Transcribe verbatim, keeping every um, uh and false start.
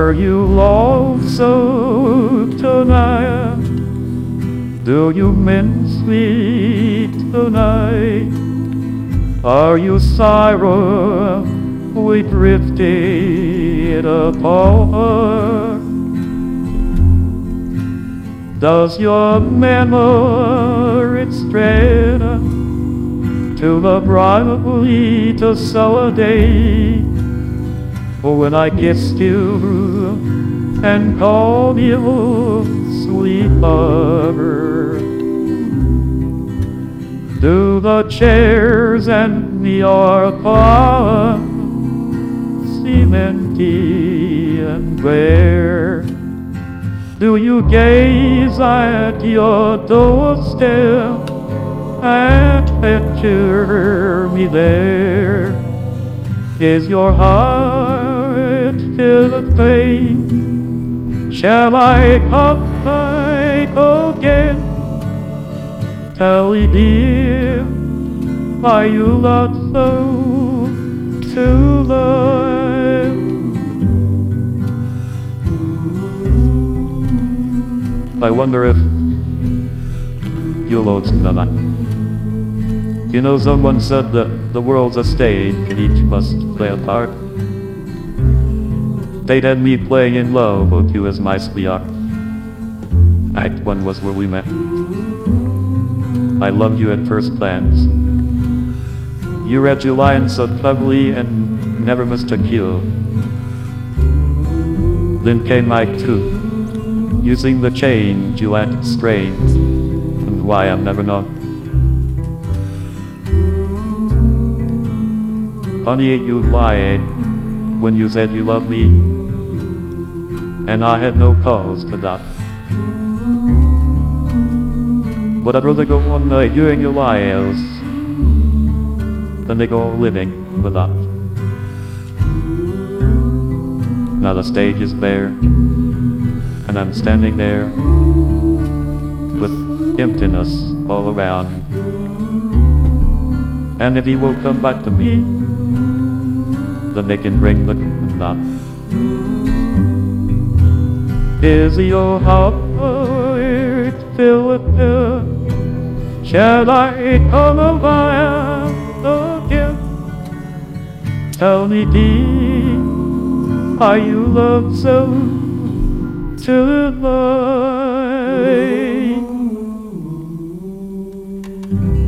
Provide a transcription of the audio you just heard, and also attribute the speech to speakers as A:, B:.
A: Are you lonesome tonight? Do you miss me tonight? Are you sorry we drifted apart? Does your memory stray to the bright summer day when I kissed you and called you sweet lover? Do the chairs and your car seem empty and bare? Do you gaze at your doorstep and picture me there? Is your heart filled with pain? Shall I come back again? Tell me, dear, why you love so to love? I wonder if you'll listen to that. You know, someone said that the world's a stage and each must play a part. They had me playing in love with you as my sweetheart. Act one was where we met. I loved you at first glance. You read your lines so cleverly and never missed a cue. Then came Act two. Using the change you acted strange, and why I've never known. Honey, you lied when you said you loved me, and I had no cause for that. But I'd rather go on uh, hearing your lies than they go living without. Now the stage is bare, and I'm standing there with emptiness all around. And if he will come back to me, then they can bring the knot. Is your heart filled with fear? Shall I come around again? Tell me, dear, are you love so tonight?